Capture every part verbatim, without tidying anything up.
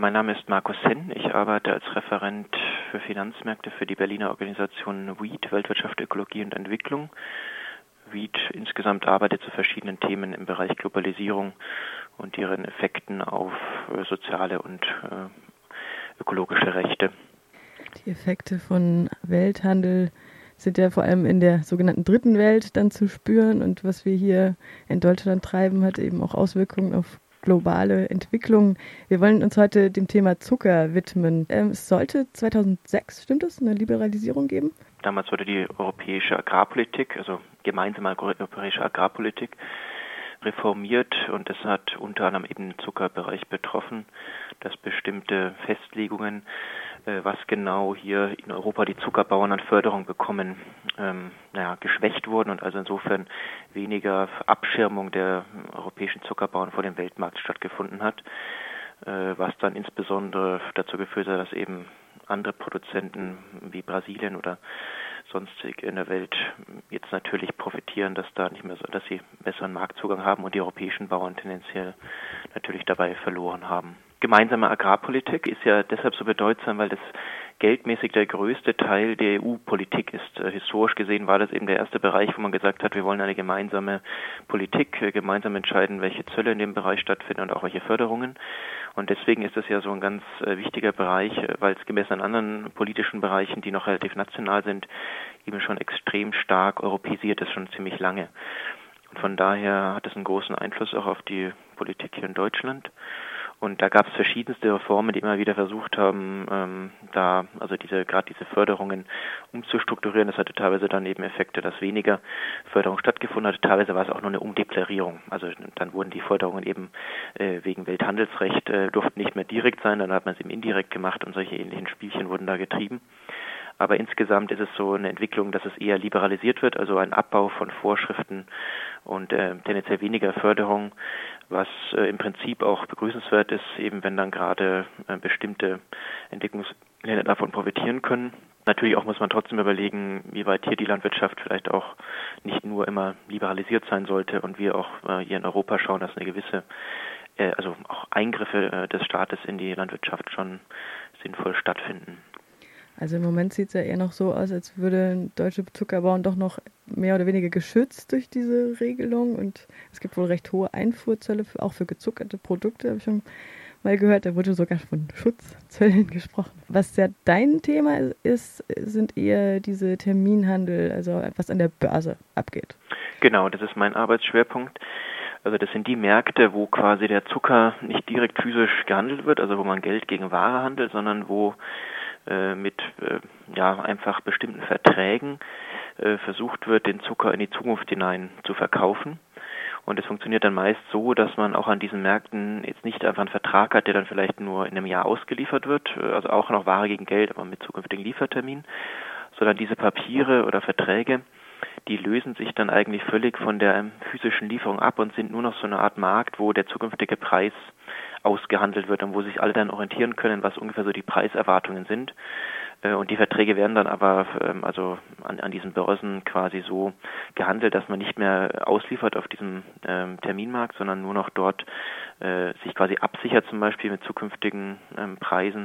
Mein Name ist Markus Henn. Ich arbeite als Referent für Finanzmärkte für die Berliner Organisation W E E D, Weltwirtschaft, Ökologie und Entwicklung. W E E D insgesamt arbeitet zu verschiedenen Themen im Bereich Globalisierung und ihren Effekten auf äh, soziale und äh, ökologische Rechte. Die Effekte von Welthandel sind ja vor allem in der sogenannten dritten Welt dann zu spüren, und was wir hier in Deutschland treiben, hat eben auch Auswirkungen auf globale Entwicklungen. Wir wollen uns heute dem Thema Zucker widmen. Ähm, es sollte zweitausendsechs, stimmt das, eine Liberalisierung geben? Damals wurde die europäische Agrarpolitik, also gemeinsame europäische Agrarpolitik, reformiert, und es hat unter anderem eben den Zuckerbereich betroffen, dass bestimmte Festlegungen, äh, was genau hier in Europa die Zuckerbauern an Förderung bekommen, ähm, naja, geschwächt wurden und also insofern weniger Abschirmung der europäischen Zuckerbauern vor dem Weltmarkt stattgefunden hat, äh, was dann insbesondere dazu geführt hat, dass eben andere Produzenten wie Brasilien oder sonstig in der Welt jetzt natürlich profitieren, dass da nicht mehr so, dass sie besseren Marktzugang haben und die europäischen Bauern tendenziell natürlich dabei verloren haben. Gemeinsame Agrarpolitik ist ja deshalb so bedeutsam, weil das geldmäßig der größte Teil der E U-Politik ist. Historisch gesehen war das eben der erste Bereich, wo man gesagt hat, wir wollen eine gemeinsame Politik, gemeinsam entscheiden, welche Zölle in dem Bereich stattfinden und auch welche Förderungen. Und deswegen ist das ja so ein ganz wichtiger Bereich, weil es gemessen an anderen politischen Bereichen, die noch relativ national sind, eben schon extrem stark europäisiert ist, schon ziemlich lange. Und von daher hat es einen großen Einfluss auch auf die Politik hier in Deutschland. Und da gab es verschiedenste Reformen, die immer wieder versucht haben, ähm, da also diese gerade diese Förderungen umzustrukturieren. Das hatte teilweise dann eben Effekte, dass weniger Förderung stattgefunden hat. Teilweise war es auch nur eine Umdeklarierung. Also dann wurden die Förderungen eben äh, wegen Welthandelsrecht äh, durften nicht mehr direkt sein, dann hat man es eben indirekt gemacht, und solche ähnlichen Spielchen wurden da getrieben. Aber insgesamt ist es so eine Entwicklung, dass es eher liberalisiert wird, also ein Abbau von Vorschriften und äh, tendenziell weniger Förderung, was äh, im Prinzip auch begrüßenswert ist, eben wenn dann gerade äh, bestimmte Entwicklungsländer davon profitieren können. Natürlich auch muss man trotzdem überlegen, wie weit hier die Landwirtschaft vielleicht auch nicht nur immer liberalisiert sein sollte, und wir auch äh, hier in Europa schauen, dass eine gewisse, äh, also auch Eingriffe äh, des Staates in die Landwirtschaft schon sinnvoll stattfinden. Also im Moment sieht es ja eher noch so aus, als würden deutsche Zuckerbauern doch noch mehr oder weniger geschützt durch diese Regelung. Und es gibt wohl recht hohe Einfuhrzölle, für, auch für gezuckerte Produkte, habe ich schon mal gehört. Da wurde sogar von Schutzzöllen gesprochen. Was ja dein Thema ist, sind eher diese Terminhandel, also was an der Börse abgeht. Genau, das ist mein Arbeitsschwerpunkt. Also das sind die Märkte, wo quasi der Zucker nicht direkt physisch gehandelt wird, also wo man Geld gegen Ware handelt, sondern wo mit äh, ja einfach bestimmten Verträgen äh, versucht wird, den Zucker in die Zukunft hinein zu verkaufen. Und es funktioniert dann meist so, dass man auch an diesen Märkten jetzt nicht einfach einen Vertrag hat, der dann vielleicht nur in einem Jahr ausgeliefert wird, also auch noch Ware gegen Geld, aber mit zukünftigen Liefertermin, sondern diese Papiere oder Verträge, die lösen sich dann eigentlich völlig von der physischen Lieferung ab und sind nur noch so eine Art Markt, wo der zukünftige Preis ausgehandelt wird und wo sich alle dann orientieren können, was ungefähr so die Preiserwartungen sind. Und die Verträge werden dann aber also an, an diesen Börsen quasi so gehandelt, dass man nicht mehr ausliefert auf diesem ähm, Terminmarkt, sondern nur noch dort äh, sich quasi absichert, zum Beispiel mit zukünftigen ähm, Preisen,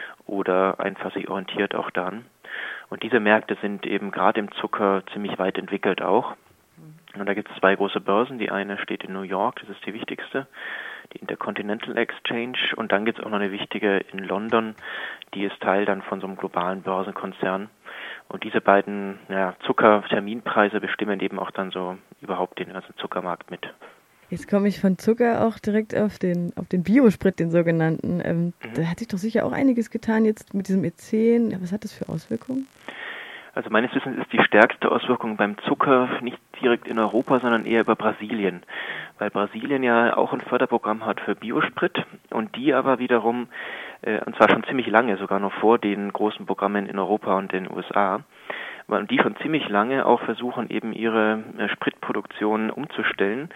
oder einfach sich orientiert auch dann. Und diese Märkte sind eben gerade im Zucker ziemlich weit entwickelt auch. Und da gibt es zwei große Börsen. Die eine steht in New York, das ist die wichtigste, die Intercontinental Exchange. Und dann gibt es auch noch eine wichtige in London, die ist Teil dann von so einem globalen Börsenkonzern. Und diese beiden ja, Zuckerterminpreise bestimmen eben auch dann so überhaupt den ganzen Zuckermarkt mit. Jetzt komme ich von Zucker auch direkt auf den auf den Biosprit, den sogenannten. Ähm, mhm. Da hat sich doch sicher auch einiges getan jetzt mit diesem E zehn. Was hat das für Auswirkungen? Also meines Wissens ist die stärkste Auswirkung beim Zucker nicht direkt in Europa, sondern eher über Brasilien. Weil Brasilien ja auch ein Förderprogramm hat für Biosprit, und die aber wiederum, äh, und zwar schon ziemlich lange, sogar noch vor den großen Programmen in Europa und den U S A, weil die schon ziemlich lange auch versuchen, eben ihre äh, Spritproduktion umzustellen.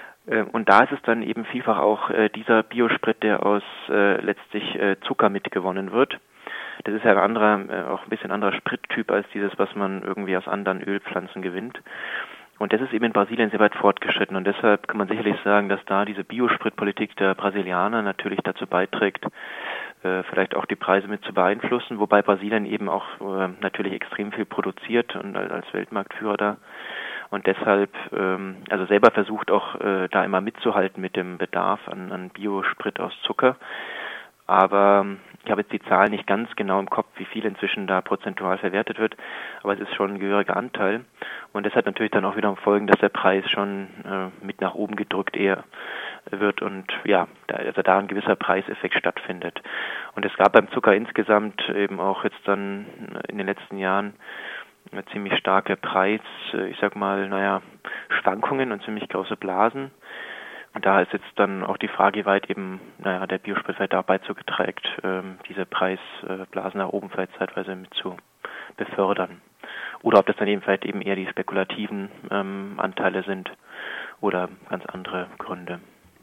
Und da ist es dann eben vielfach auch äh, dieser Biosprit, der aus äh, letztlich äh, Zucker mitgewonnen wird. Das ist ja ein anderer, äh, auch ein bisschen anderer Sprittyp als dieses, was man irgendwie aus anderen Ölpflanzen gewinnt. Und das ist eben in Brasilien sehr weit fortgeschritten. Und deshalb kann man sicherlich sagen, dass da diese Biospritpolitik der Brasilianer natürlich dazu beiträgt, äh, vielleicht auch die Preise mit zu beeinflussen, wobei Brasilien eben auch äh, natürlich extrem viel produziert und als Weltmarktführer da. Und deshalb, ähm, also selber versucht auch äh, da immer mitzuhalten mit dem Bedarf an, an Biosprit aus Zucker. Aber ich habe jetzt die Zahlen nicht ganz genau im Kopf, wie viel inzwischen da prozentual verwertet wird, aber es ist schon ein gehöriger Anteil. Und das hat natürlich dann auch wiederum Folgen, dass der Preis schon äh, mit nach oben gedrückt eher wird und ja, da, also da ein gewisser Preiseffekt stattfindet. Und es gab beim Zucker insgesamt eben auch jetzt dann in den letzten Jahren eine ziemlich starke Preis, ich sag mal, naja, Schwankungen und ziemlich große Blasen. Und da ist jetzt dann auch die Frage, wie weit eben, naja, der Biosprit vielleicht da beiträgt, ähm, diese Preisblasen nach oben vielleicht zeitweise mit zu befördern. Oder ob das dann eben vielleicht eben eher die spekulativen ähm, Anteile sind oder ganz andere Gründe.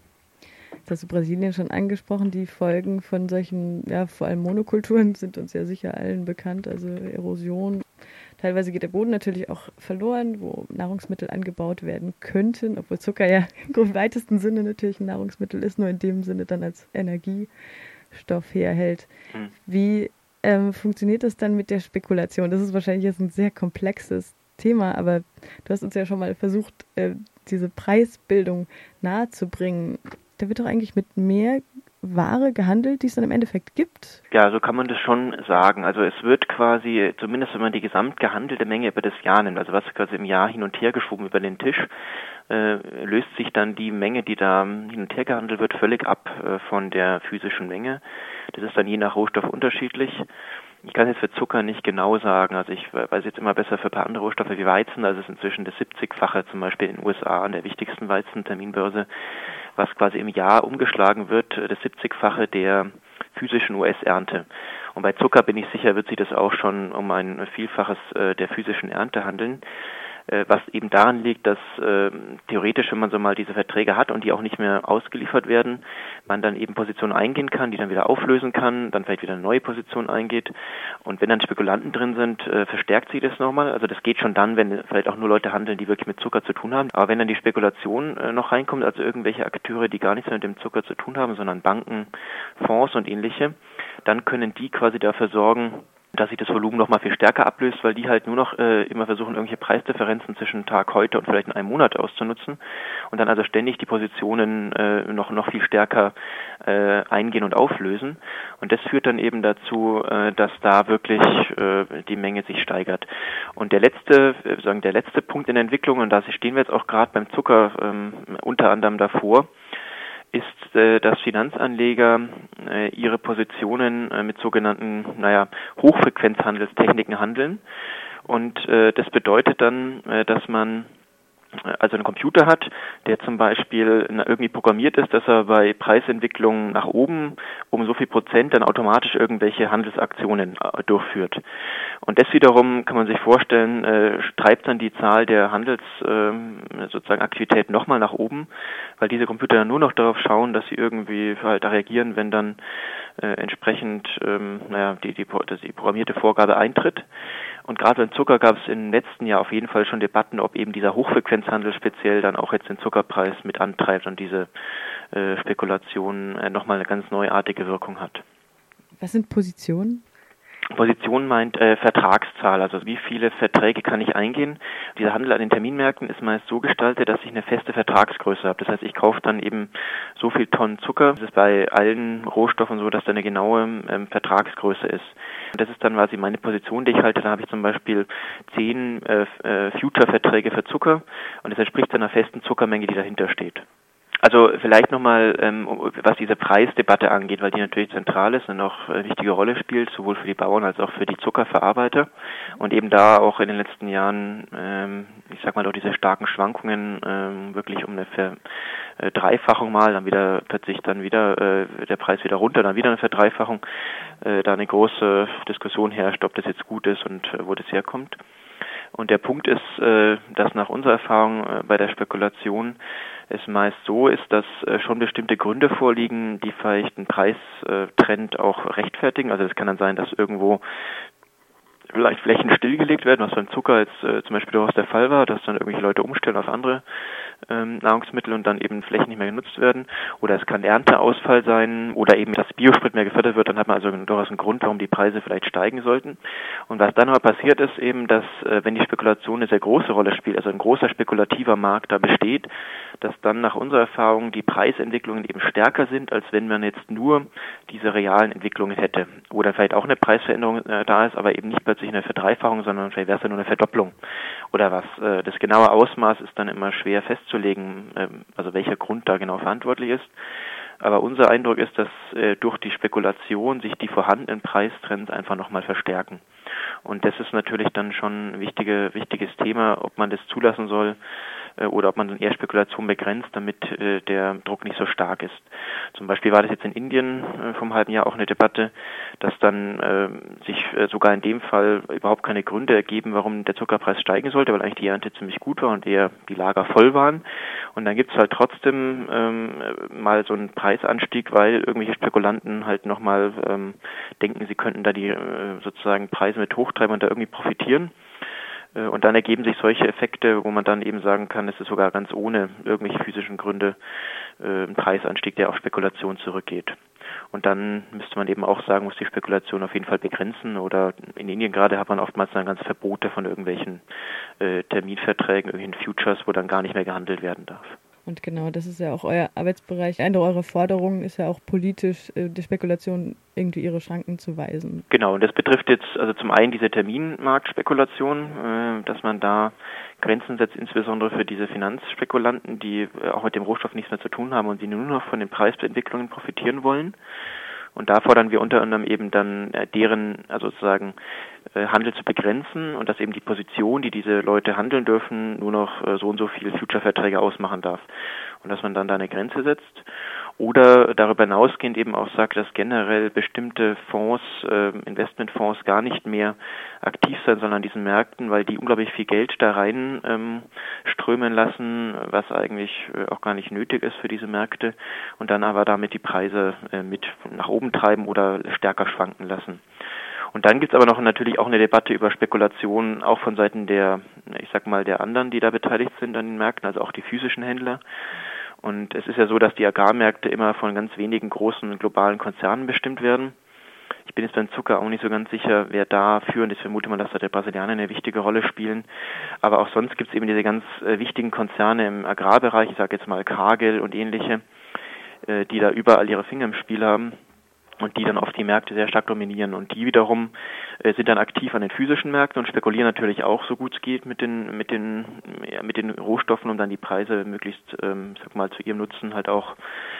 Jetzt hast du Brasilien schon angesprochen. Die Folgen von solchen, ja, vor allem Monokulturen sind uns ja sicher allen bekannt, also Erosion. Teilweise geht der Boden natürlich auch verloren, wo Nahrungsmittel angebaut werden könnten, obwohl Zucker ja im weitesten Sinne natürlich ein Nahrungsmittel ist, nur in dem Sinne dann als Energiestoff herhält. Hm. Wie ähm, funktioniert das dann mit der Spekulation? Das ist wahrscheinlich jetzt ein sehr komplexes Thema, aber du hast uns ja schon mal versucht, äh, diese Preisbildung nahezubringen. Da wird doch eigentlich mit mehr Ware gehandelt, die es dann im Endeffekt gibt? Ja, so kann man das schon sagen. Also es wird quasi, zumindest wenn man die gesamt gehandelte Menge über das Jahr nimmt, also was quasi im Jahr hin und her geschoben über den Tisch, äh, löst sich dann die Menge, die da hin und her gehandelt wird, völlig ab äh, von der physischen Menge. Das ist dann je nach Rohstoff unterschiedlich. Ich kann jetzt für Zucker nicht genau sagen, also ich weiß jetzt immer besser für ein paar andere Rohstoffe wie Weizen, also es ist inzwischen das siebzigfache zum Beispiel in den U S A an der wichtigsten Weizenterminbörse, was quasi im Jahr umgeschlagen wird, das siebzigfache der physischen U S-Ernte. Und bei Zucker bin ich sicher, wird sich das auch schon um ein Vielfaches der physischen Ernte handeln. Was eben daran liegt, dass äh, theoretisch, wenn man so mal diese Verträge hat und die auch nicht mehr ausgeliefert werden, man dann eben Positionen eingehen kann, die dann wieder auflösen kann, dann vielleicht wieder eine neue Position eingeht. Und wenn dann Spekulanten drin sind, äh, verstärkt sich das nochmal. Also das geht schon dann, wenn vielleicht auch nur Leute handeln, die wirklich mit Zucker zu tun haben. Aber wenn dann die Spekulation äh, noch reinkommt, also irgendwelche Akteure, die gar nichts mehr mit dem Zucker zu tun haben, sondern Banken, Fonds und ähnliche, dann können die quasi dafür sorgen, dass sich das Volumen noch mal viel stärker ablöst, weil die halt nur noch äh, immer versuchen, irgendwelche Preisdifferenzen zwischen Tag heute und vielleicht in einem Monat auszunutzen und dann also ständig die Positionen äh, noch noch viel stärker äh, eingehen und auflösen. Und das führt dann eben dazu, äh, dass da wirklich äh, die Menge sich steigert. Und der letzte, äh, sagen der letzte Punkt in der Entwicklung, und da stehen wir jetzt auch gerade beim Zucker ähm, unter anderem davor, ist, äh, dass Finanzanleger äh, ihre Positionen äh, mit sogenannten, naja, Hochfrequenzhandelstechniken handeln. Und äh, das bedeutet dann, äh, dass man also einen Computer hat, der zum Beispiel irgendwie programmiert ist, dass er bei Preisentwicklungen nach oben um so viel Prozent dann automatisch irgendwelche Handelsaktionen durchführt. Und das wiederum, kann man sich vorstellen, äh, treibt dann die Zahl der Handels äh, sozusagen Aktivitäten nochmal nach oben, weil diese Computer dann nur noch darauf schauen, dass sie irgendwie halt reagieren, wenn dann äh, entsprechend ähm, naja, die, die, die programmierte Vorgabe eintritt. Und gerade beim Zucker gab es im letzten Jahr auf jeden Fall schon Debatten, ob eben dieser Hochfrequenzhandel speziell dann auch jetzt den Zuckerpreis mit antreibt und diese äh, Spekulation äh, nochmal eine ganz neuartige Wirkung hat. Was sind Positionen? Position meint äh, Vertragszahl, also wie viele Verträge kann ich eingehen. Dieser Handel an den Terminmärkten ist meist so gestaltet, dass ich eine feste Vertragsgröße habe. Das heißt, ich kaufe dann eben so viel Tonnen Zucker. Das ist bei allen Rohstoffen so, dass da eine genaue ähm, Vertragsgröße ist. Und das ist dann quasi meine Position, die ich halte. Da habe ich zum Beispiel zehn äh, äh, Future-Verträge für Zucker und das entspricht einer festen Zuckermenge, die dahinter steht. Also vielleicht nochmal, ähm, was diese Preisdebatte angeht, weil die natürlich zentral ist und auch eine wichtige Rolle spielt, sowohl für die Bauern als auch für die Zuckerverarbeiter. Und eben da auch in den letzten Jahren, ähm, ich sag mal, durch diese starken Schwankungen ähm, wirklich um eine Verdreifachung mal, dann wieder plötzlich dann wieder äh, der Preis wieder runter, dann wieder eine Verdreifachung, äh, da eine große Diskussion herrscht, ob das jetzt gut ist und äh, wo das herkommt. Und der Punkt ist, äh, dass nach unserer Erfahrung äh, bei der Spekulation es meist so ist, dass äh, schon bestimmte Gründe vorliegen, die vielleicht einen Preistrend auch rechtfertigen. Also es kann dann sein, dass irgendwo vielleicht Flächen stillgelegt werden, was beim Zucker jetzt äh, zum Beispiel durchaus der Fall war, dass dann irgendwelche Leute umstellen auf andere ähm, Nahrungsmittel und dann eben Flächen nicht mehr genutzt werden. Oder es kann Ernteausfall sein oder eben, dass Biosprit mehr gefördert wird, dann hat man also durchaus einen Grund, warum die Preise vielleicht steigen sollten. Und was dann aber passiert ist eben, dass äh, wenn die Spekulation eine sehr große Rolle spielt, also ein großer spekulativer Markt da besteht, dass dann nach unserer Erfahrung die Preisentwicklungen eben stärker sind, als wenn man jetzt nur diese realen Entwicklungen hätte. Oder vielleicht auch eine Preisveränderung äh, da ist, aber eben nicht plötzlich eine Verdreifachung, sondern vielleicht wäre es ja nur eine Verdopplung oder was. Äh, das genaue Ausmaß ist dann immer schwer festzulegen, äh, also welcher Grund da genau verantwortlich ist. Aber unser Eindruck ist, dass äh, durch die Spekulation sich die vorhandenen Preistrends einfach nochmal verstärken. Und das ist natürlich dann schon ein wichtige, wichtiges Thema, ob man das zulassen soll äh, oder ob man dann eher Spekulation begrenzt, damit äh, der Druck nicht so stark ist. Zum Beispiel war das jetzt in Indien äh, vom halben Jahr auch eine Debatte, dass dann äh, sich äh, sogar in dem Fall überhaupt keine Gründe ergeben, warum der Zuckerpreis steigen sollte, weil eigentlich die Ernte ziemlich gut war und eher die Lager voll waren. Und dann gibt es halt trotzdem ähm, mal so einen Preisanstieg, weil irgendwelche Spekulanten halt nochmal ähm, denken, sie könnten da die äh, sozusagen Preise mit hochtreiben und da irgendwie profitieren. Äh, und dann ergeben sich solche Effekte, wo man dann eben sagen kann, es ist sogar ganz ohne irgendwelche physischen Gründe äh, ein Preisanstieg, der auf Spekulation zurückgeht. Und dann müsste man eben auch sagen, muss die Spekulation auf jeden Fall begrenzen. Oder in Indien gerade hat man oftmals dann ganz Verbote von irgendwelchen äh, Terminverträgen, irgendwelchen Futures, wo dann gar nicht mehr gehandelt werden darf. Und genau, das ist ja auch euer Arbeitsbereich. Eine eurer Forderungen ist ja auch politisch, äh, die Spekulation irgendwie ihre Schranken zu weisen. Genau, und das betrifft jetzt also zum einen diese Terminmarktspekulation, äh, dass man da Grenzen setzt, insbesondere für diese Finanzspekulanten, die äh, auch mit dem Rohstoff nichts mehr zu tun haben und die nur noch von den Preisentwicklungen profitieren wollen. Und da fordern wir unter anderem eben dann äh, deren, also sozusagen äh, Handel zu begrenzen und dass eben die Position, die diese Leute handeln dürfen, nur noch äh, so und so viele Future-Verträge ausmachen darf. Und dass man dann da eine Grenze setzt. Oder darüber hinausgehend eben auch sagt, dass generell bestimmte Fonds, äh, Investmentfonds gar nicht mehr aktiv sein sollen an diesen Märkten, weil die unglaublich viel Geld da rein ähm, strömen lassen, was eigentlich äh, auch gar nicht nötig ist für diese Märkte und dann aber damit die Preise äh, mit nach oben treiben oder stärker schwanken lassen. Und dann gibt es aber noch natürlich auch eine Debatte über Spekulationen, auch von Seiten der, ich sag mal, der anderen, die da beteiligt sind an den Märkten, also auch die physischen Händler. Und es ist ja so, dass die Agrarmärkte immer von ganz wenigen großen globalen Konzernen bestimmt werden. Ich bin jetzt beim Zucker auch nicht so ganz sicher, wer da führend ist. Ich vermute mal, dass da die Brasilianer eine wichtige Rolle spielen. Aber auch sonst gibt es eben diese ganz äh, wichtigen Konzerne im Agrarbereich, ich sage jetzt mal Cargill und ähnliche, äh, die da überall ihre Finger im Spiel haben und die dann oft die Märkte sehr stark dominieren. Und die wiederum äh, sind dann aktiv an den physischen Märkten und spekulieren natürlich auch, so gut es geht, mit den mit den ja, mit den Rohstoffen, um dann die Preise möglichst, ähm, sag mal, zu ihrem Nutzen halt auch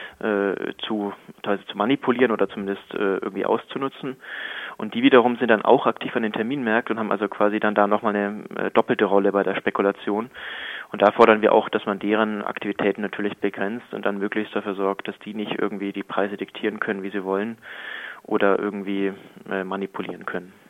äh, zu teilweise zu manipulieren oder zumindest äh, irgendwie auszunutzen. Und die wiederum sind dann auch aktiv an den Terminmärkten und haben also quasi dann da nochmal eine äh, doppelte Rolle bei der Spekulation. Und da fordern wir auch, dass man deren Aktivitäten natürlich begrenzt und dann möglichst dafür sorgt, dass die nicht irgendwie die Preise diktieren können, wie sie wollen oder irgendwie äh, manipulieren können.